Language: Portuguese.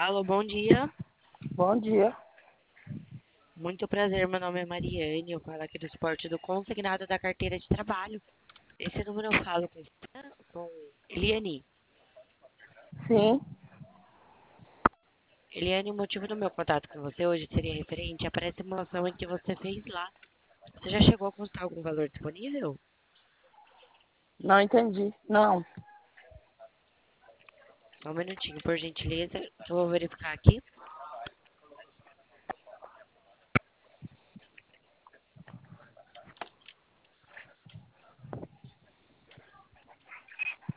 Alô, bom dia. Bom dia. Muito prazer, meu nome é Mariane. Eu falo aqui do esporte do consignado da carteira de trabalho. Esse número eu falo com Eliane. Sim, Eliane, o motivo do meu contato com você hoje seria referente à pré-simulação em que você fez lá. Você já chegou a constar algum valor disponível? não entendi. Não. Só um minutinho, por gentileza, que eu vou verificar aqui.